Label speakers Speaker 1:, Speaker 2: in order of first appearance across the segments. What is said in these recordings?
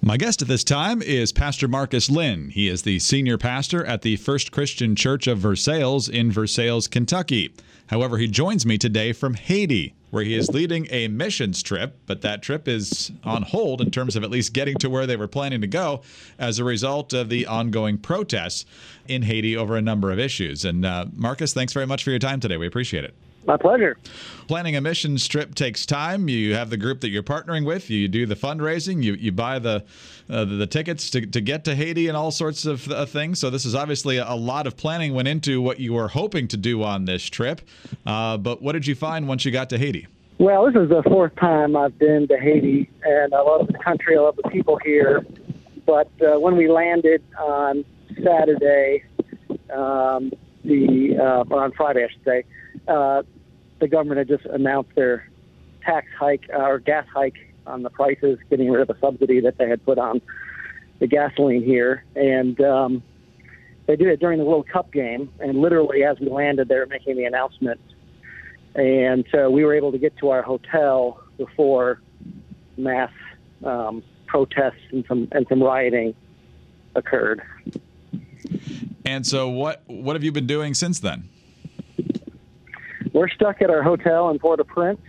Speaker 1: My guest at this time is Pastor Marcus Lynn. He is the senior pastor at the First Christian Church of Versailles in Versailles, Kentucky. However, he joins me today from Haiti, where he is leading a missions trip, but that trip is on hold in terms of at least getting to where they were planning to go as a result of the ongoing protests in Haiti over a number of issues. And Marcus, thanks very much for your time today. We appreciate it.
Speaker 2: My pleasure.
Speaker 1: Planning a missions trip takes time. You have the group that you're partnering with. You do the fundraising. You buy the tickets to get to Haiti and all sorts of things. So this is obviously a lot of planning went into what you were hoping to do on this trip. But what did you find once you got to Haiti?
Speaker 2: Well, this is the fourth time I've been to Haiti, and I love the country. I love the people here. But when we landed on Saturday, or on Friday, I should say, the government had just announced their tax hike or gas hike on the prices, getting rid of a subsidy that they had put on the gasoline here. And they did it during the World Cup game. And literally as we landed, they were making the announcement. And so we were able to get to our hotel before mass protests and some rioting occurred.
Speaker 1: And so what have you been doing since then?
Speaker 2: We're stuck at our hotel in Port-au-Prince.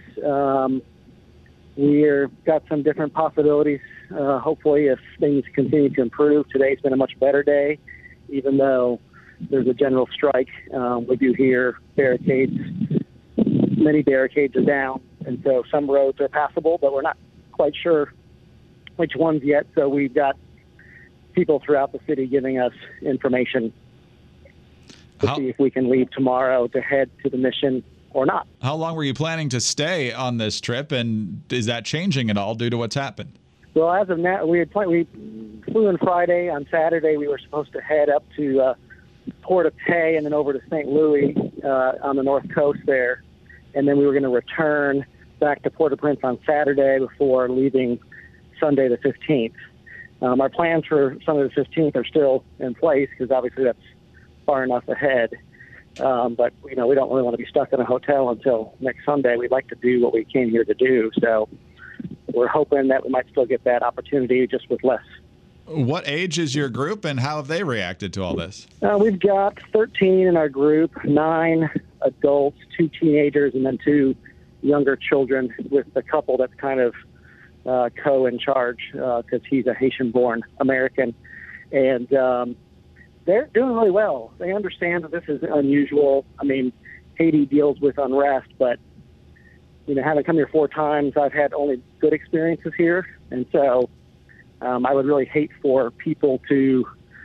Speaker 2: We've got some different possibilities. Hopefully, if things continue to improve, today's been a much better day, even though there's a general strike. We do hear barricades. Many barricades are down, and so some roads are passable, but we're not quite sure which ones yet. So we've got people throughout the city giving us information to see if we can leave tomorrow to head to the mission or not.
Speaker 1: How long were you planning to stay on this trip, and is that changing at all due to what's happened?
Speaker 2: Well, as of now, we flew in Friday. On Saturday, we were supposed to head up to Port-au-Prince and then over to St. Louis on the north coast there, and then we were going to return back to Port-au-Prince on Saturday before leaving Sunday the 15th. Our plans for Sunday the 15th are still in place because obviously that's far enough ahead. But, we don't really want to be stuck in a hotel until next Sunday. We'd like to do what we came here to do. So we're hoping that we might still get that opportunity just with less.
Speaker 1: What age is your group, and how have they reacted to all this?
Speaker 2: We've got 13 in our group, 9 adults, 2 teenagers, and then 2 younger children with a couple that's kind of co-in charge because he's a Haitian-born American. And they're doing really well. They understand that this is unusual. I mean, Haiti deals with unrest, but, having come here 4 times, I've had only good experiences here. And so I would really hate for people to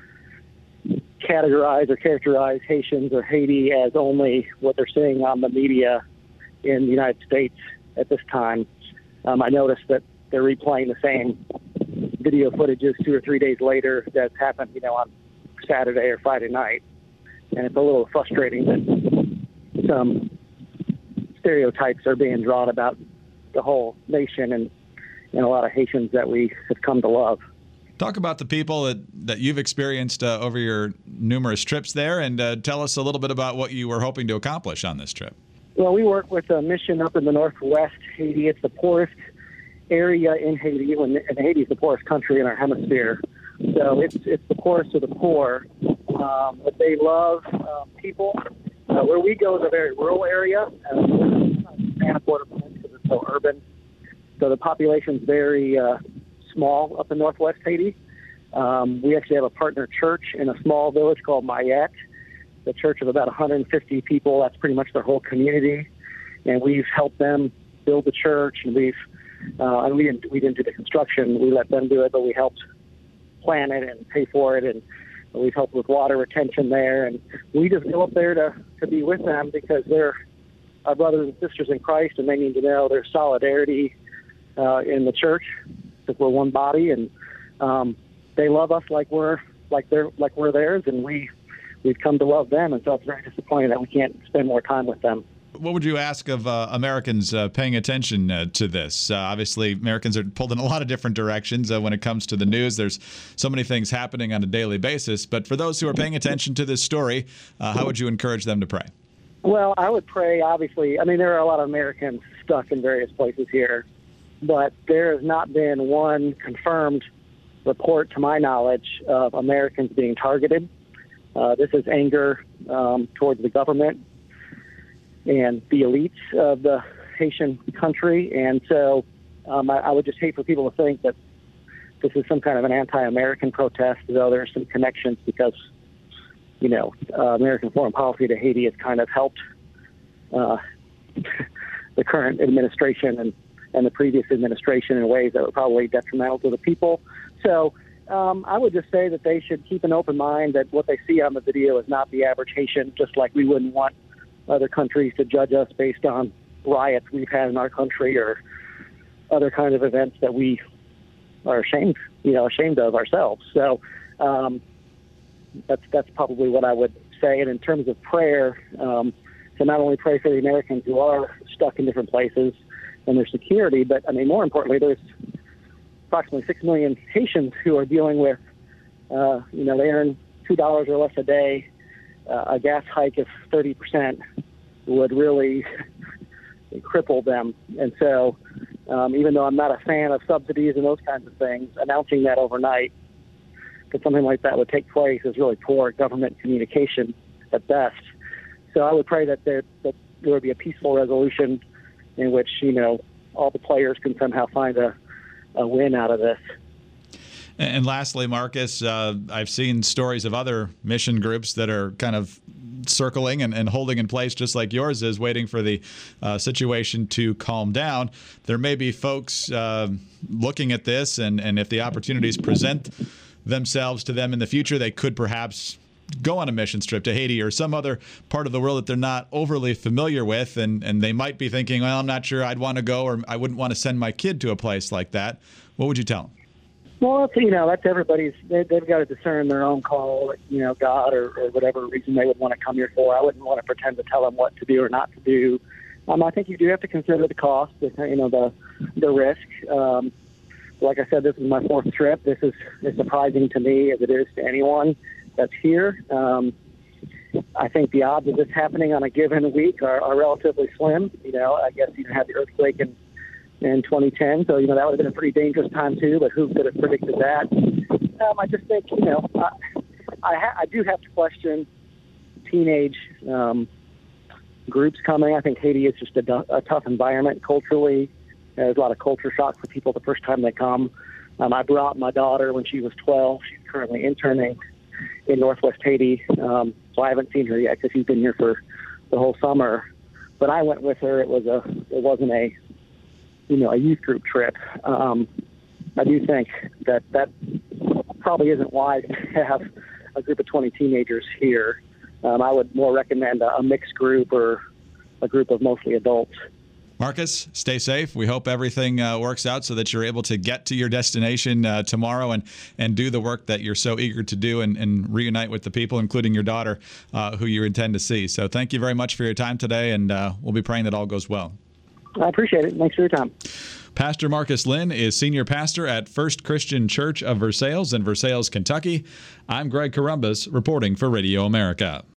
Speaker 2: categorize or characterize Haitians or Haiti as only what they're seeing on the media in the United States at this time. I noticed that they're replaying the same video footages 2 or 3 days later that's happened, on Saturday or Friday night. And it's a little frustrating that some stereotypes are being drawn about the whole nation and a lot of Haitians that we have come to love.
Speaker 1: Talk about the people that you've experienced over your numerous trips there, and tell us a little bit about what you were hoping to accomplish on this trip.
Speaker 2: Well, we work with a mission up in the northwest Haiti. It's the poorest area in Haiti, and Haiti is the poorest country in our hemisphere. So it's the poorest of the poor, but they love people. Where we go is a very rural area, and Port-au-Prince because it's so urban. So the population's very small up in northwest Haiti. We actually have a partner church in a small village called Mayette, the church of about 150 people. That's pretty much their whole community, and we've helped them build the church, and we didn't do the construction. We let them do it, but we helped plan it and pay for it, and we've helped with water retention there. And we just go up there to be with them because they're our brothers and sisters in Christ, and they need to know there's solidarity in the church because we're one body, and they love us like we're theirs, and we've come to love them, and so it's very disappointing that we can't spend more time with them.
Speaker 1: What would you ask of Americans paying attention to this? Obviously, Americans are pulled in a lot of different directions when it comes to the news. There's so many things happening on a daily basis. But for those who are paying attention to this story, how would you encourage them to pray?
Speaker 2: Well, I would pray, obviously. I mean, there are a lot of Americans stuck in various places here, but there has not been one confirmed report, to my knowledge, of Americans being targeted. This is anger towards the government and the elites of the Haitian country. And so I would just hate for people to think that this is some kind of an anti-American protest, though there's some connections because, American foreign policy to Haiti has kind of helped the current administration and the previous administration in ways that were probably detrimental to the people. So I would just say that they should keep an open mind that what they see on the video is not the average Haitian, just like we wouldn't want other countries to judge us based on riots we've had in our country or other kind of events that we are ashamed of ourselves. So that's probably what I would say. And in terms of prayer, to not only pray for the Americans who are stuck in different places and their security, but more importantly, there's approximately 6 million Haitians who are dealing with, they earn $2 or less a day. A gas hike of 30% would really cripple them. And so even though I'm not a fan of subsidies and those kinds of things, announcing that overnight that something like that would take place is really poor government communication at best. So I would pray that there would be a peaceful resolution in which, all the players can somehow find a win out of this.
Speaker 1: And lastly, Marcus, I've seen stories of other mission groups that are kind of circling and holding in place just like yours is, waiting for the situation to calm down. There may be folks looking at this, and if the opportunities present themselves to them in the future, they could perhaps go on a mission trip to Haiti or some other part of the world that they're not overly familiar with, and they might be thinking, well, I'm not sure I'd want to go, or I wouldn't want to send my kid to a place like that. What would you tell them?
Speaker 2: Well, that's everybody's. They've got to discern their own call, God or whatever reason they would want to come here for. I wouldn't want to pretend to tell them what to do or not to do. I think you do have to consider the cost, the risk. Like I said, this is my 4th trip. This is as surprising to me as it is to anyone that's here. I think the odds of this happening on a given week are relatively slim. I guess you had the earthquake in 2010, so that would have been a pretty dangerous time too. But who could have predicted that? I just think I do have to question teenage groups coming. I think Haiti is just a tough environment culturally. There's a lot of culture shock for people the first time they come. I brought my daughter when she was 12. She's currently interning in Northwest Haiti, so I haven't seen her yet because she's been here for the whole summer. But I went with her. It wasn't a youth group trip. I do think that probably isn't wise to have a group of 20 teenagers here. I would more recommend a mixed group or a group of mostly adults.
Speaker 1: Marcus, stay safe. We hope everything works out so that you're able to get to your destination tomorrow and do the work that you're so eager to do and reunite with the people, including your daughter, who you intend to see. So thank you very much for your time today, and we'll be praying that all goes well.
Speaker 2: I appreciate it. Thanks for your time.
Speaker 1: Pastor Marcus Lynn is senior pastor at First Christian Church of Versailles in Versailles, Kentucky. I'm Greg Corombos reporting for Radio America.